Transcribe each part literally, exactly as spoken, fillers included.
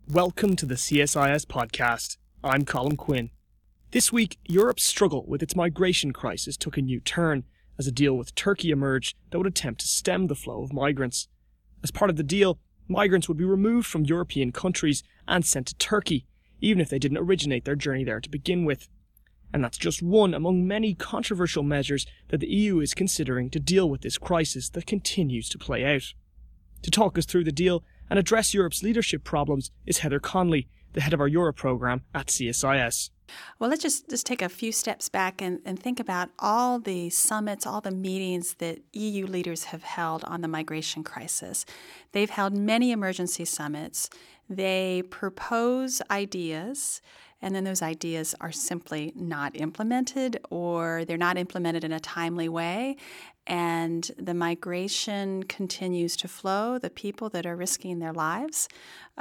Welcome to the C S I S podcast. I'm Colin Quinn. This week, Europe's struggle with its migration crisis took a new turn as a deal with Turkey emerged that would attempt to stem the flow of migrants. As part of the deal, migrants would be removed from European countries and sent to Turkey, even if they didn't originate their journey there to begin with. And that's just one among many controversial measures that the E U is considering to deal with this crisis that continues to play out. To talk us through the deal and address Europe's leadership problems is Heather Conley, the head of our Europe programme at C S I S. Well, let's just, just take a few steps back and, and think about all the summits, all the meetings that E U leaders have held on the migration crisis. They've held many emergency summits. They propose ideas, and then those ideas are simply not implemented, or they're not implemented in a timely way, and the migration continues to flow. The people that are risking their lives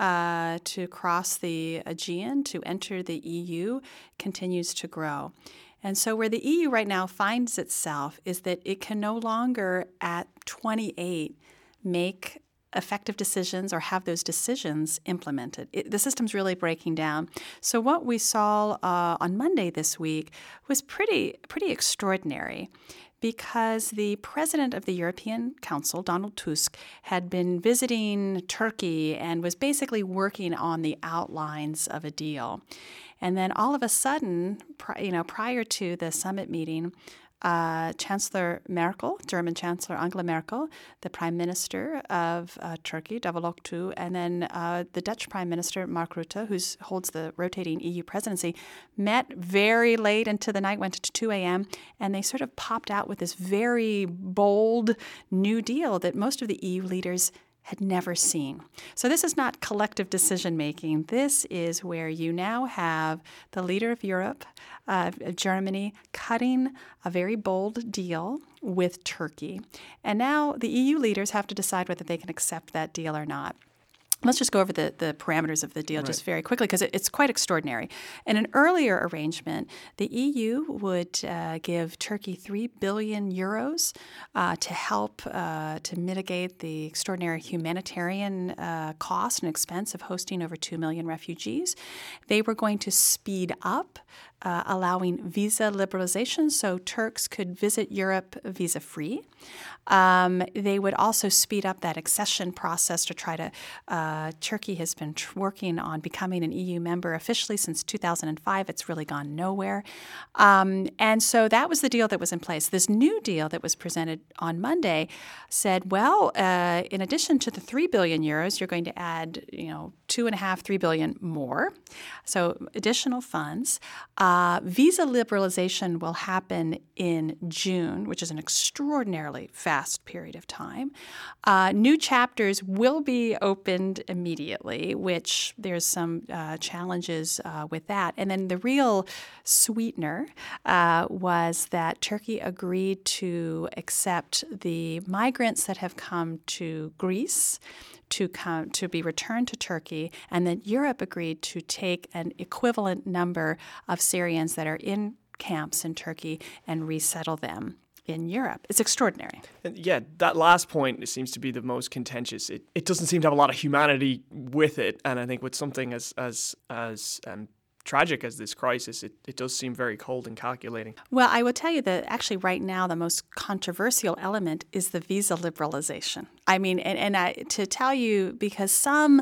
uh, to cross the Aegean to enter the E U continues to grow. And so where the E U right now finds itself is that it can no longer, at twenty-eight, make effective decisions or have those decisions implemented. It, the system's really breaking down. So what we saw uh, on Monday this week was pretty pretty extraordinary, because the president of the European Council, Donald Tusk, had been visiting Turkey and was basically working on the outlines of a deal. And then all of a sudden, you know, prior to the summit meeting, Uh, Chancellor Merkel, German Chancellor Angela Merkel, the Prime Minister of uh, Turkey, Davutoglu, and then uh, the Dutch Prime Minister, Mark Rutte, who holds the rotating E U presidency, met very late into the night, went to two a.m., and they sort of popped out with this very bold new deal that most of the E U leaders had never seen. So this is not collective decision-making. This is where you now have the leader of Europe, uh, Germany, cutting a very bold deal with Turkey. And now the E U leaders have to decide whether they can accept that deal or not. Let's just go over the, the parameters of the deal Right. just very quickly, because it, it's quite extraordinary. In an earlier arrangement, the E U would uh, give Turkey three billion euros uh, to help uh, to mitigate the extraordinary humanitarian uh, cost and expense of hosting over two million refugees. They were going to speed up Uh, allowing visa liberalization, so Turks could visit Europe visa-free. Um, they would also speed up that accession process to try to uh, – Turkey has been tr- working on becoming an E U member officially since two thousand five. It's really gone nowhere. Um, and so that was the deal that was in place. This new deal that was presented on Monday said, well, uh, in addition to the three billion euros, you're going to add, you know, two and a half, three billion more. So additional funds. Uh, visa liberalization will happen in June, which is an extraordinarily fast period of time. Uh, new chapters will be opened immediately, which there's some uh, challenges uh, with that. And then the real sweetener uh, was that Turkey agreed to accept the migrants that have come to Greece to come to be returned to Turkey, and that Europe agreed to take an equivalent number of Syrians that are in camps in Turkey and resettle them in Europe. It's extraordinary. And yeah, that last point seems to be the most contentious. It it doesn't seem to have a lot of humanity with it, and I think with something as as as um, tragic as this crisis, it, it does seem very cold and calculating. Well, I will tell you that actually right now the most controversial element is the visa liberalization. I mean, and, and I, to tell you, because some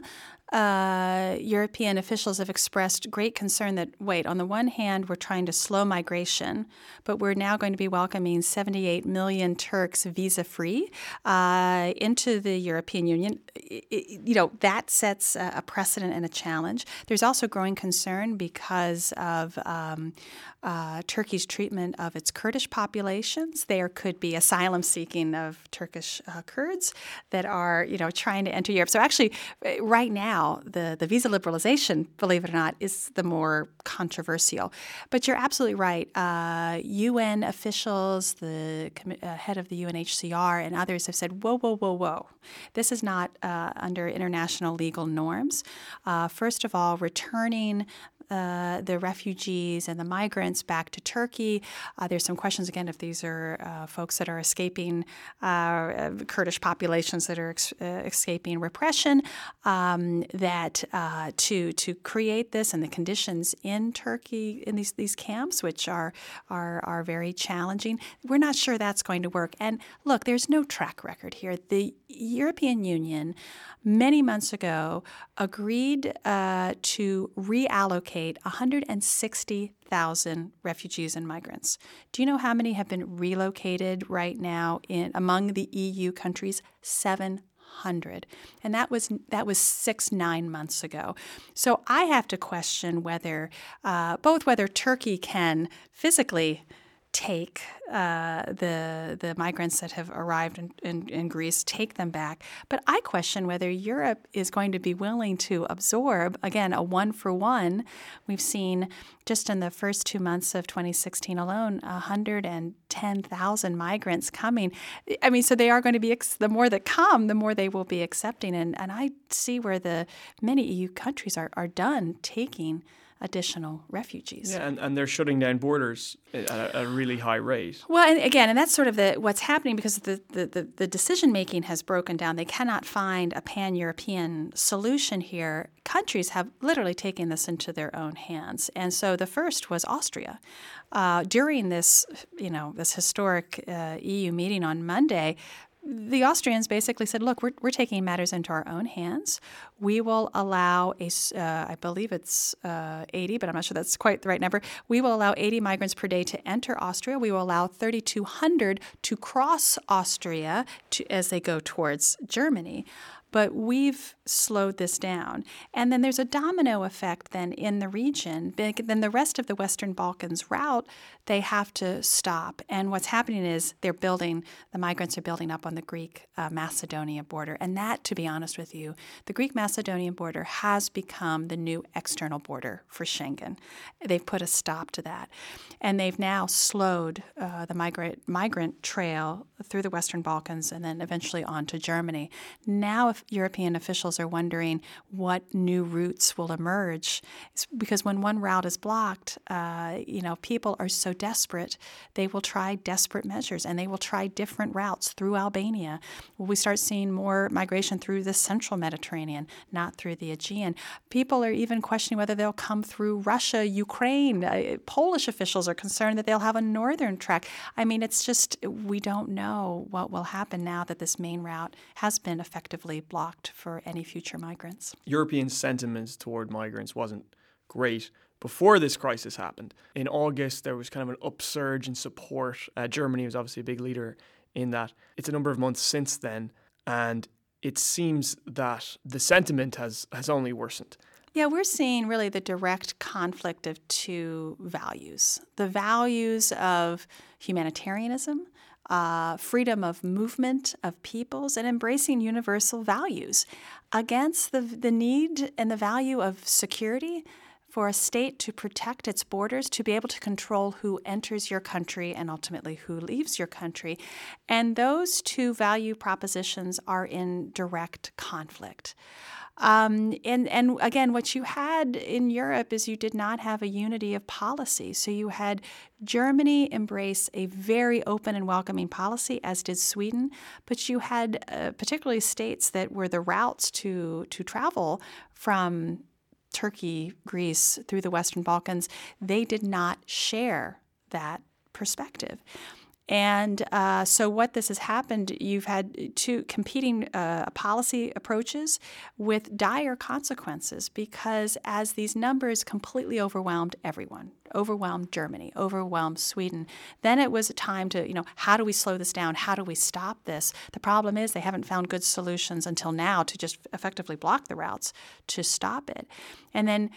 uh, European officials have expressed great concern that, wait, on the one hand, we're trying to slow migration, but we're now going to be welcoming seventy-eight million Turks visa-free uh, into the European Union. It, you know, that sets a precedent and a challenge. There's also growing concern because of um, uh, Turkey's treatment of its Kurdish populations. There could be asylum seeking of Turkish uh, Kurds that are, you know, trying to enter Europe. So actually, right now, the, the visa liberalization, believe it or not, is the more controversial. But you're absolutely right. Uh, U N officials, the uh, head of the U N H C R and others have said, whoa, whoa, whoa, whoa. This is not uh, under international legal norms. Uh, first of all, returning uh, the refugees and the migrants back to Turkey. Uh, there's some questions, again, if these are uh, folks that are escaping, uh, Kurdish populations that are ex- uh, escaping repression, um, that uh, to to create this and the conditions in Turkey in these, these camps, which are, are, are very challenging. We're not sure that's going to work. And look, there's no track record here. The European Union, many months ago, agreed uh, to reallocate one hundred sixty thousand refugees and migrants. Do you know how many have been relocated right now in among the E U countries? seven hundred. And that was that was six, nine months ago. So I have to question whether, uh, both whether Turkey can physically take uh, the the migrants that have arrived in, in, in Greece, take them back. But I question whether Europe is going to be willing to absorb, again, a one-for-one. We've seen just in the first two months of twenty sixteen alone, one hundred ten thousand migrants coming. I mean, so they are going to be, the more that come, the more they will be accepting. And, and I see where the many E U countries are, are done taking additional refugees. Yeah, and, and they're shutting down borders at a, a really high rate. Well, and again, and that's sort of the what's happening because the, the, the, the decision-making has broken down. They cannot find a pan-European solution here. Countries have literally taken this into their own hands. And so the first was Austria. Uh, during this, you know, this historic uh, E U meeting on Monday, the Austrians basically said, look, we're, we're taking matters into our own hands. We will allow, a, uh, I believe it's uh, eighty, but I'm not sure that's quite the right number. We will allow eighty migrants per day to enter Austria. We will allow thirty-two hundred to cross Austria to, as they go towards Germany. But we've slowed this down. And then there's a domino effect then in the region. Then the rest of the Western Balkans route, they have to stop. And what's happening is they're building, the migrants are building up on the Greek-Macedonia uh, border. And that, to be honest with you, the Greek-Macedonian border has become the new external border for Schengen. They've put a stop to that. And they've now slowed uh, the migrant, migrant trail through the Western Balkans and then eventually on to Germany. Now, if European officials are wondering what new routes will emerge, it's because when one route is blocked, uh, you know, people are so desperate, they will try desperate measures and they will try different routes through Albania. Will we start seeing more migration through the central Mediterranean, not through the Aegean? People are even questioning whether they'll come through Russia, Ukraine. Uh, Polish officials are concerned that they'll have a northern track. I mean, it's just, we don't know what will happen now that this main route has been effectively blocked for any future migrants. European sentiment toward migrants wasn't great before this crisis happened. In August, there was kind of an upsurge in support. Uh, Germany was obviously a big leader in that. It's a number of months since then, and it seems that the sentiment has, has only worsened. Yeah, we're seeing really the direct conflict of two values. The values of humanitarianism, Uh, freedom of movement of peoples, and embracing universal values against the, the need and the value of security for a state to protect its borders, to be able to control who enters your country and ultimately who leaves your country. And those two value propositions are in direct conflict. Um, and, and again, what you had in Europe is you did not have a unity of policy. So you had Germany embrace a very open and welcoming policy, as did Sweden. But you had uh, particularly states that were the routes to, to travel from Turkey, Greece, through the Western Balkans. They did not share that perspective. And uh, so what this has happened, you've had two competing uh, policy approaches with dire consequences, because as these numbers completely overwhelmed everyone, overwhelmed Germany, overwhelmed Sweden, then it was a time to, you know, how do we slow this down? How do we stop this? The problem is they haven't found good solutions until now to just effectively block the routes to stop it. And then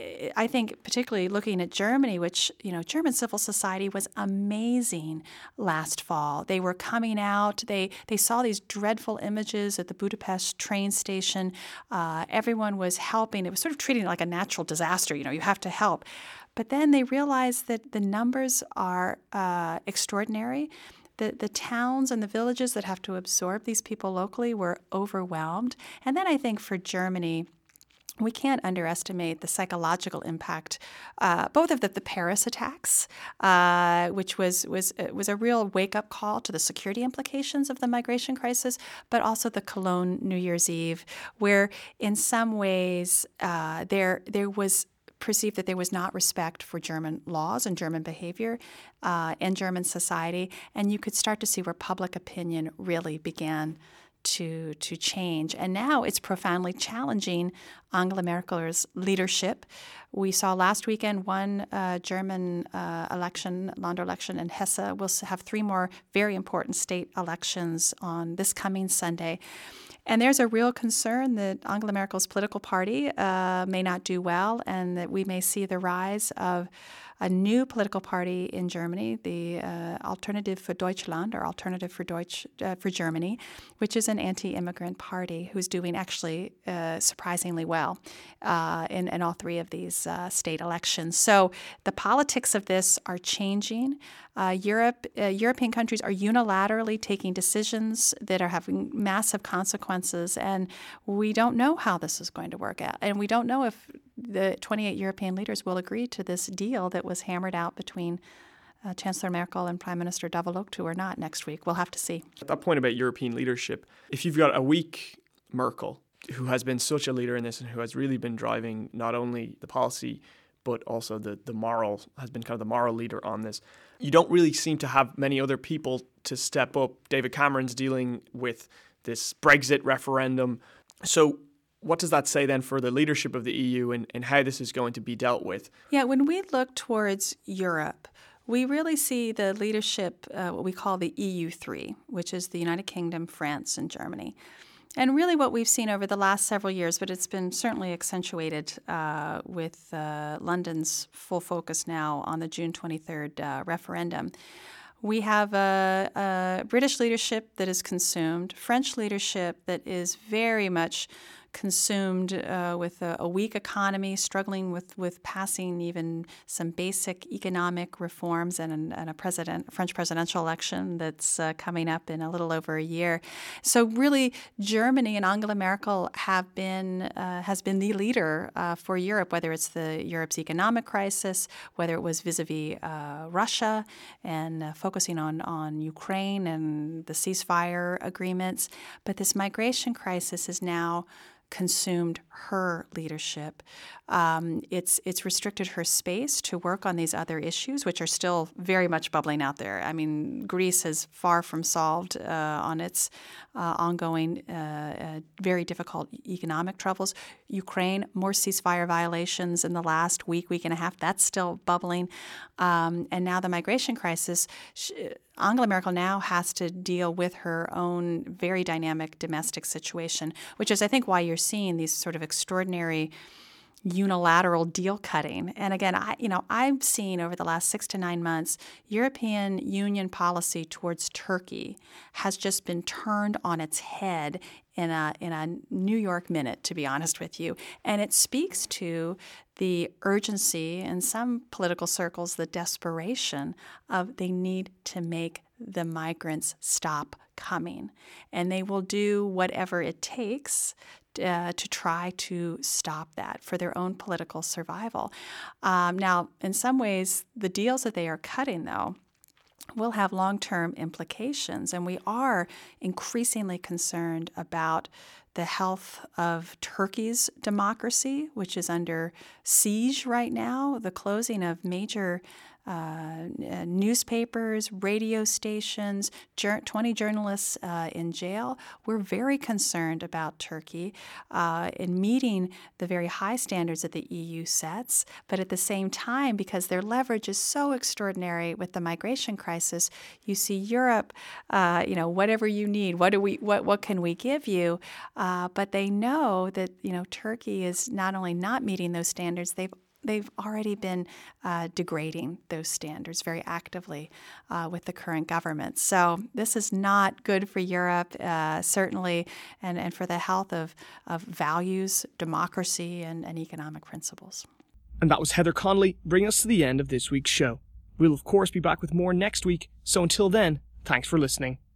I think particularly looking at Germany, which, you know, German civil society was amazing last fall. They were coming out. They they saw these dreadful images at the Budapest train station. Uh, everyone was helping. It was sort of treating it like a natural disaster. You know, you have to help. But then they realized that the numbers are uh, extraordinary. The, the towns and the villages that have to absorb these people locally were overwhelmed. And then I think for Germany, we can't underestimate the psychological impact, uh, both of the, the Paris attacks, uh, which was was was a real wake-up call to the security implications of the migration crisis, but also the Cologne New Year's Eve, where in some ways uh, there there was perceived that there was not respect for German laws and German behavior uh, and German society, and you could start to see where public opinion really began to to change. And now it's profoundly challenging Angela Merkel's leadership. We saw last weekend one uh, German uh, election, Länder election in Hesse. We'll have three more very important state elections on this coming Sunday. And there's a real concern that Angela Merkel's political party uh, may not do well, and that we may see the rise of a new political party in Germany, the uh, Alternative für Deutschland, or Alternative for Deutsch uh, for Germany, which is an anti-immigrant party who's doing actually uh, surprisingly well uh, in, in all three of these uh, state elections. So the politics of this are changing. Uh, Europe, uh, European countries are unilaterally taking decisions that are having massive consequences, and we don't know how this is going to work out. And we don't know if the twenty-eight European leaders will agree to this deal that was hammered out between uh, Chancellor Merkel and Prime Minister Davutoglu or not next week. We'll have to see. At that point about European leadership, if you've got a weak Merkel, who has been such a leader in this and who has really been driving not only the policy, but also the, the moral, has been kind of the moral leader on this, you don't really seem to have many other people to step up. David Cameron's dealing with this Brexit referendum. So what does that say then for the leadership of the E U and, and how this is going to be dealt with? Yeah, when we look towards Europe, we really see the leadership, uh, what we call the E U three, which is the United Kingdom, France, and Germany. And really what we've seen over the last several years, but it's been certainly accentuated uh, with uh, London's full focus now on the June twenty-third uh, referendum. We have a, a British leadership that is consumed, French leadership that is very much consumed uh, with a, a weak economy, struggling with, with passing even some basic economic reforms, and, and a president, French presidential election that's uh, coming up in a little over a year. So really, Germany and Angela Merkel have been uh, has been the leader uh, for Europe, whether it's the Europe's economic crisis, whether it was vis-a-vis uh, Russia, and uh, focusing on on Ukraine and the ceasefire agreements. But this migration crisis is now consumed her leadership. Um, it's it's restricted her space to work on these other issues, which are still very much bubbling out there. I mean, Greece is far from solved uh, on its uh, ongoing, uh, uh, very difficult economic troubles. Ukraine, more ceasefire violations in the last week, week and a half. That's still bubbling. Um, and now the migration crisis. She, Angela Merkel now has to deal with her own very dynamic domestic situation, which is, I think, why you're seeing these sort of extraordinary unilateral deal cutting. And again, I, you know, I've seen over the last six to nine months, European Union policy towards Turkey has just been turned on its head in a in a New York minute, to be honest with you. And it speaks to the urgency in some political circles, the desperation of they need to make the migrants stop coming. And they will do whatever it takes Uh, to try to stop that for their own political survival. Um, now, in some ways, the deals that they are cutting, though, will have long-term implications, and we are increasingly concerned about the health of Turkey's democracy, which is under siege right now, the closing of major Uh, newspapers, radio stations, twenty journalists uh, in jail. We're very concerned about Turkey uh, in meeting the very high standards that the E U sets, but at the same time, because their leverage is so extraordinary with the migration crisis, you see Europe, uh, you know, whatever you need, what do we, what, what can we give you? Uh, but they know that, you know, Turkey is not only not meeting those standards, they've They've already been uh, degrading those standards very actively uh, with the current government. So this is not good for Europe, uh, certainly, and, and for the health of, of values, democracy, and, and economic principles. And that was Heather Connolly, bringing us to the end of this week's show. We'll, of course, be back with more next week. So until then, thanks for listening.